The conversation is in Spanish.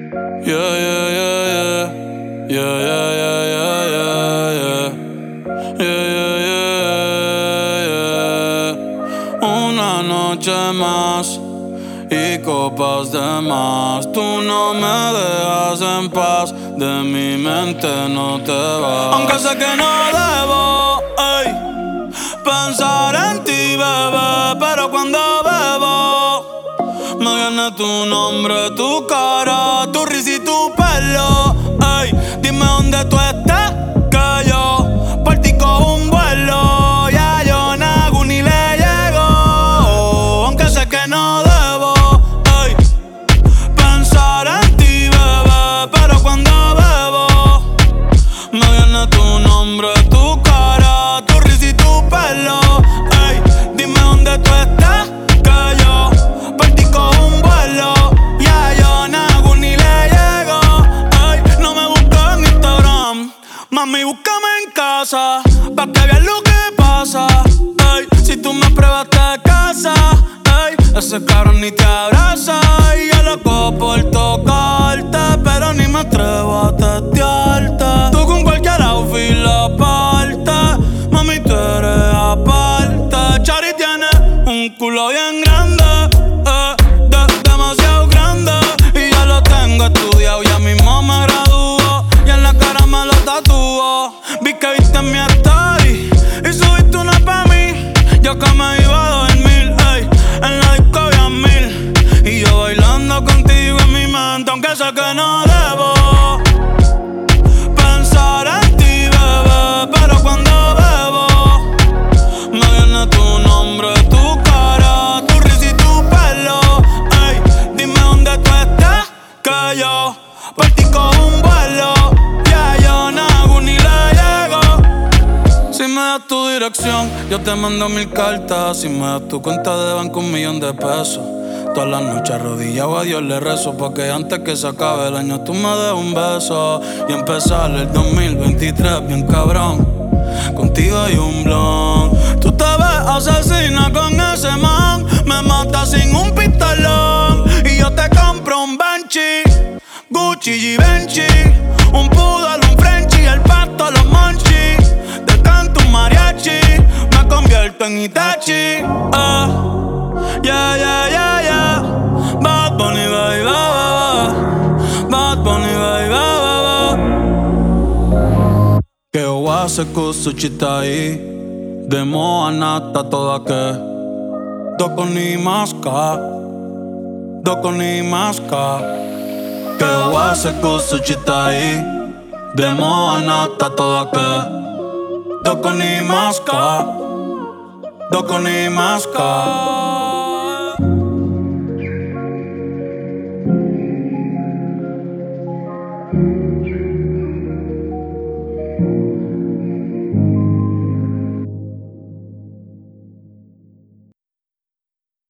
Yeah, yeah, yeah, yeah. Yeah, yeah, yeah, yeah, yeah, yeah. Yeah, yeah, yeah, yeah. Una noche más y copas de más. Tú no me dejas en paz, de mi mente no te vas. Aunque sé que no debo, ey, pensar en ti, bebé, pero cuando bebo me viene tu nombre, tu cara, tu risa y tu pelo. Ey, dime dónde tú estás, que yo por ti cojo un vuelo. Ya yo nago ni le llego, aunque sé que no debo, ey, pensar en ti, bebé, pero cuando bebo me viene tu nombre, tu cara, tu risa y tu pelo. Ey, dime dónde tú estás, que yo por ti cojo un vuelo. Ya yo nago ni le llego. Ey, no me busques en Instagram, mami, búscame en casa, pa' que veas lo que pasa. Ey, si tú me pruebas te casas. Ey, ese cabrón ni te abraza. Y yo loco por tocarte, pero ni me atrevo a testearte. Tú con cualquier outfit la parte, mami, tú eres aparte. Chari tiene un culo bien grande, demasiado grande. Y ya lo tengo estudiado, ya mismo me gradúo. Y en la cara me lo tatúo. Vi que viste en mi story y subiste una pa' mí. Yo que me iba a dormir, ey, en la disco había 1000. Y yo bailando contigo en mi mente, aunque sé que no debo pensar en ti, bebé, pero cuando bebo me viene tu nombre, tu cara, tu risa y tu pelo. Ey, dime dónde tú estás, que yo por ti cojo un vuelo. Ya yo nago ni le llego. Si me das tu dirección, yo te mando 1000 cartas. Si me das tu cuenta de banco, 1.000.000 de pesos. Todas las noches arrodillado a Dios le rezo, porque antes que se acabe el año tú me des un beso y empezar el 2023 bien cabrón. Contigo hay un blon. Tú te ves asesina con ese man, me matas sin un pistolón. Y yo te compro un Banshee, Gucci y Givenchy, un poodle, un Frenchie, el pasto, los monchis. Te canto un mariachi, me convierto en Itachi. Yeah, yeah, yeah, yeah. Bad Bunny, baby, Bad Bunny, baby, che ho se questo città demo anata toda che doko ni maska che ho se questo città demo anata toda che doko ni maska